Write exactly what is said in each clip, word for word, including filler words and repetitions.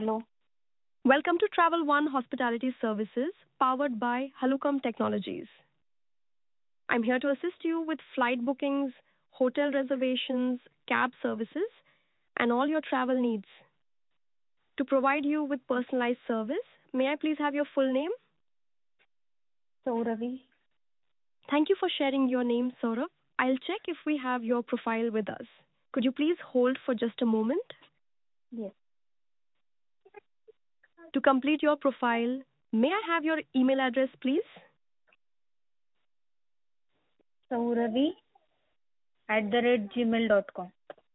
Hello. Welcome to Travel One Hospitality Services, powered by Halukam Technologies. I'm here to assist you with flight bookings, hotel reservations, cab services, and all your travel needs. To provide you with personalized service, may I please have your full name? Sauravi. Thank you for sharing your name, Saurabh. I'll check if we have your profile with us. Could you please hold for just a moment? Yes. To complete your profile, may I have your email address, please? Sauravi at the rate gmail dot com.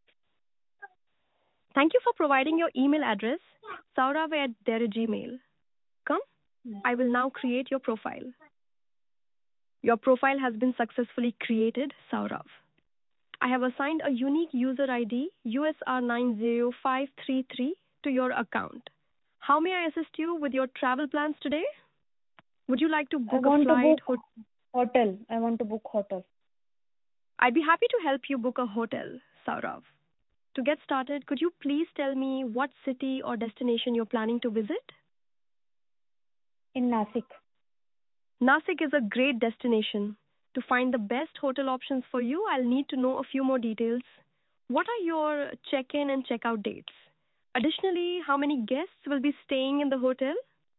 Thank you for providing your email address, saurav at gmail. Come, I will now create your profile. Your profile has been successfully created, Saurav. I have assigned a unique user I D U S R nine zero five three three to your account. How may I assist you with your travel plans today? Would you like to book I want a flight? to book ho- hotel. I want to book hotel. I'd be happy to help you book a hotel, Saurav. To get started, could you please tell me what city or destination you're planning to visit? In Nasik. Nasik is a great destination. To find the best hotel options for you, I'll need to know a few more details. What are your check-in and check-out dates? Additionally, how many guests will be staying in the hotel?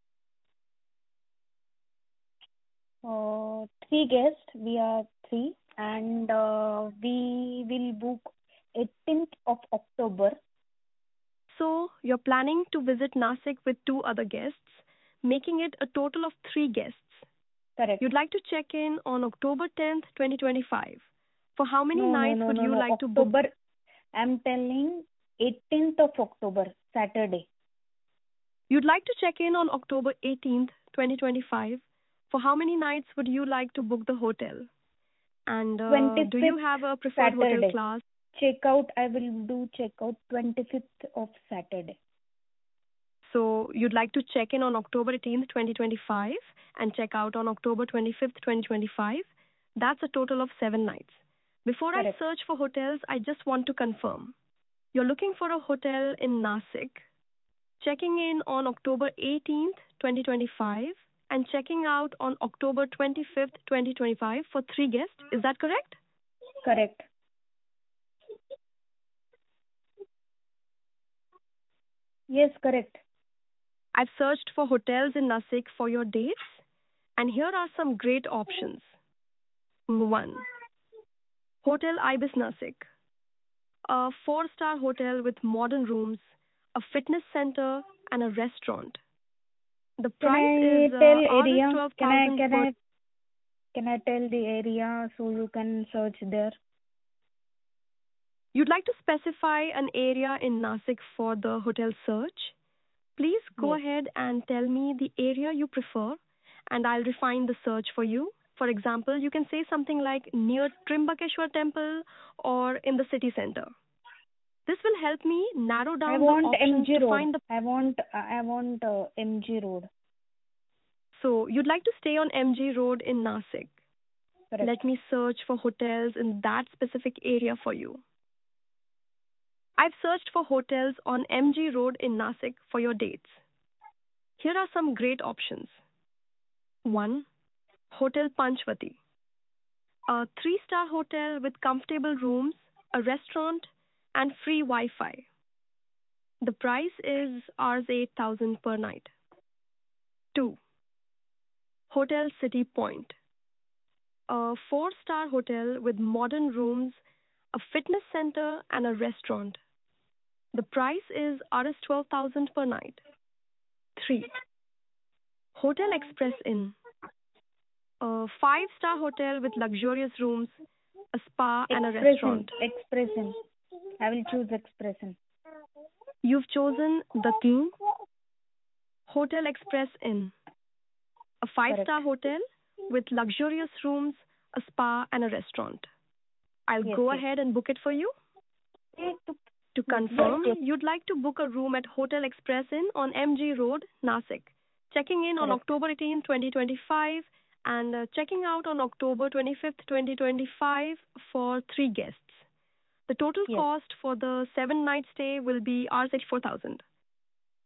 Uh, three guests. We are three, and uh, we will book eighteenth of October. So, you're planning to visit Nasik with two other guests, making it a total of three guests. Correct. You'd like to check in on October tenth, twenty twenty-five. For how many no, nights no, no, would no, you no. like October, to book? I'm telling eighteenth of October, Saturday. You'd like to check in on October eighteenth, twenty twenty-five. For how many nights would you like to book the hotel? And uh, do you have a preferred Saturday. hotel class? Checkout, I will do checkout twenty-fifth of Saturday. So you'd like to check in on October eighteenth, twenty twenty-five and check out on October twenty-fifth, twenty twenty-five. That's a total of seven nights. Before Correct. I search for hotels, I just want to confirm. You're looking for a hotel in Nasik, checking in on October eighteenth, twenty twenty-five and checking out on October twenty-fifth, twenty twenty-five for three guests. Is that correct? Correct. Yes, correct. I've searched for hotels in Nasik for your dates, and here are some great options. one. Hotel Ibis Nasik, a four-star hotel with modern rooms, a fitness center, and a restaurant. The Can price I is tell uh, ours is area? twelve Can I thousand can per. I can I tell the area so you can search there? You'd like to specify an area in Nasik for the hotel search? Please go Yes. ahead and tell me the area you prefer, and I'll refine the search for you. For example, you can say something like near Trimbakeshwar Temple or in the city center. This will help me narrow down I the want options M G to Road. find the. I want I want uh, M G Road. So you'd like to stay on M G Road in Nasik. Correct. Let me search for hotels in that specific area for you. I've searched for hotels on M G Road in Nasik for your dates. Here are some great options. one. Hotel Panchvati, a three-star hotel with comfortable rooms, a restaurant, and free Wi-Fi. The price is eight thousand per night. two. Hotel City Point, a four-star hotel with modern rooms, a fitness center, and a restaurant. The price is twelve thousand per night. three. Hotel Express Inn, a five-star hotel with luxurious rooms, a spa, and a restaurant. Expression. I will choose Expression. You've chosen the King Hotel Express Inn, a five-star hotel with luxurious rooms, a spa, and a restaurant. I'll Yes, go yes. ahead and book it for you. Yes, To confirm, yes. you'd like to book a room at Hotel Express Inn on M G Road, Nasik, checking in on Correct. October eighteenth, twenty twenty-five, and uh, checking out on October twenty-fifth, twenty twenty-five for three guests. The total Yes. cost for the seven-night stay will be eighty-four thousand.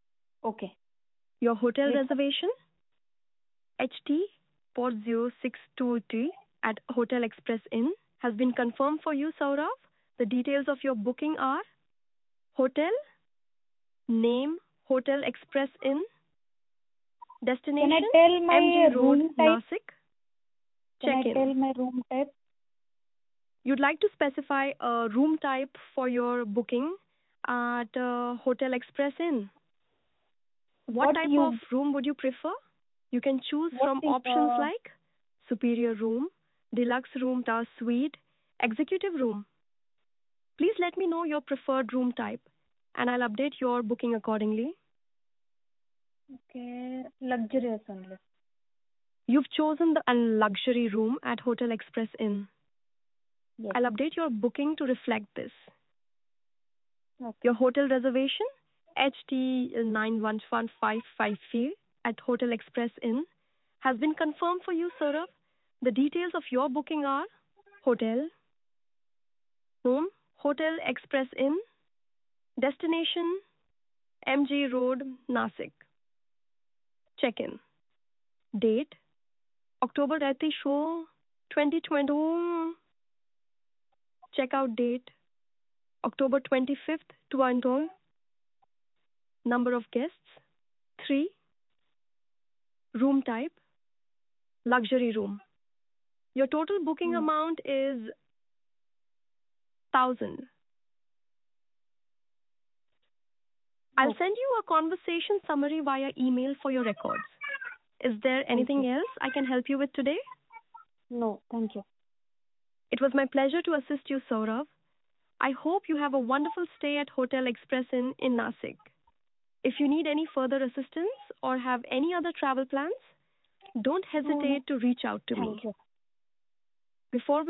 Okay. Your hotel Yes. reservation, H T four zero six two three at Hotel Express Inn, has been confirmed for you, Saurav. The details of your booking are hotel, name, Hotel Express Inn, destination, Can I tell my M G Road, room type? Nasik. Can I Check-in. tell my room type? You'd like to specify a room type for your booking at uh, Hotel Express Inn. What, What type you- of room would you prefer? You can choose What from is, options uh, like superior room, deluxe room, tower suite, executive room. Please let me know your preferred room type and I'll update your booking accordingly. Okay, luxurious only. You've chosen the luxury room at Hotel Express Inn. Yes. I'll update your booking to reflect this. Okay. Your hotel reservation, H T nine one one five five at Hotel Express Inn, has been confirmed for you, Saurabh. The details of your booking are hotel, home, Hotel Express Inn, destination, M G Road, Nasik. Check-in. Date, October thirty show, twenty twenty. Check-out date, October twenty-fifth, twenty. Number of guests, three. Room type, luxury room. Your total booking Hmm. amount is one thousand. I'll Okay. send you a conversation summary via email for your records. Is there anything else I can help you with today? No, thank you. It was my pleasure to assist you, Saurav. I hope you have a wonderful stay at Hotel Express Inn in Nasik. If you need any further assistance or have any other travel plans, don't No, no. hesitate to reach out to me. Thank you. Before